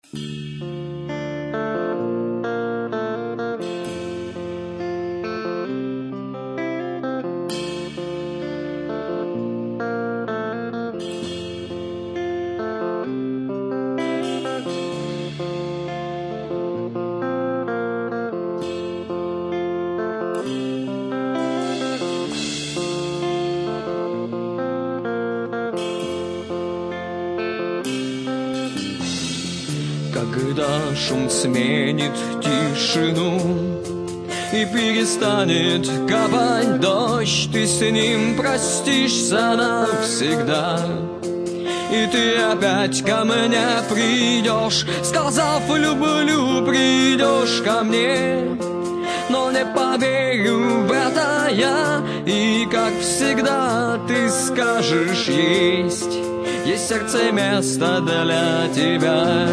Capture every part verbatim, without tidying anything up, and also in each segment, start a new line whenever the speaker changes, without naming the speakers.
Когда шум сменит тишину и перестанет капать дождь, ты с ним простишься навсегда. И ты опять ко мне придешь, сказав люблю, придешь ко мне. Но не поверю в это я, и как всегда ты скажешь есть, есть в сердце место для тебя.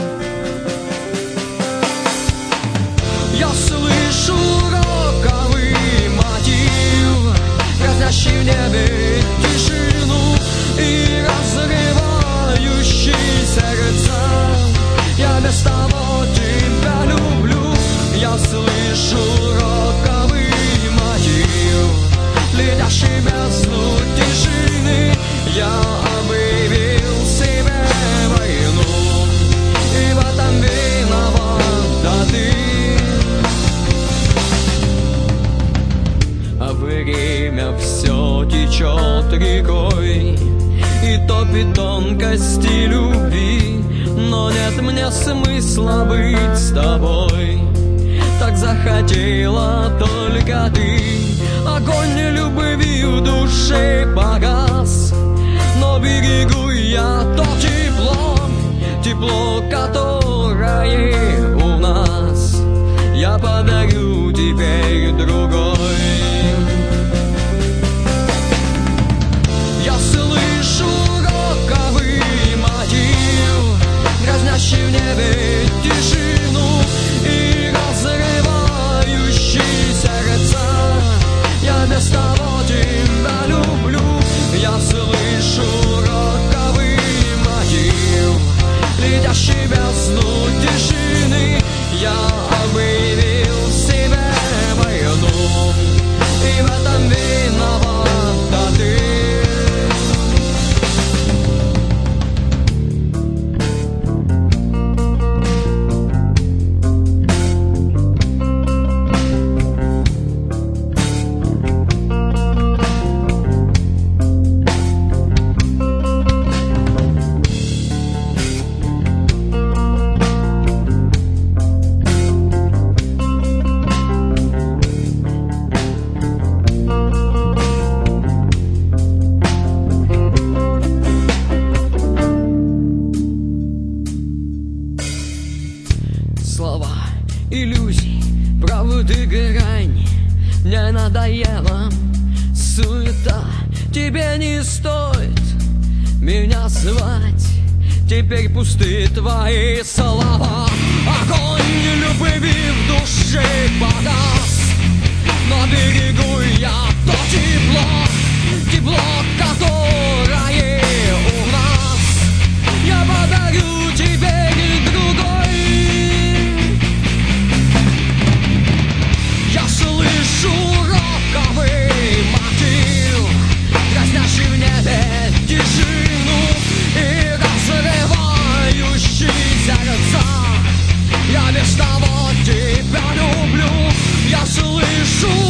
Я слышу роковый мотив, разящий в небе тишину и разрывающий сердца. Я без того тебя люблю. Я слышу роковый мотив, летящий бездну тишины. Я объявил себе войну, и в этом виновата ты. А время все течет рекой и топит тонкости любви, но нет мне смысла быть с тобой. Так захотела только ты. Огонь любви в душе погас, но берегу я то тепло, тепло, которое у нас. Я подарю теперь другой. Я слышу роковый мотив, разнящий в небе тишину и разрывающий сердца. Я без того тебя люблю. Я слышу роковый мотив, летящий бездну тишины. Я объявил себе войну, и в этом виновата ты. Слова иллюзий, правды грань. Мне надоела суета, тебе не стоит меня звать. Теперь пусты твои слова. Огонь любви в душе погас, но берегу я то тепло, тепло, которое у нас. Я подарю теперь другой. Я слышу роковый мотив, разнящий в небе тишину и разрывающий сердца. Я без того тебя люблю. Я слышу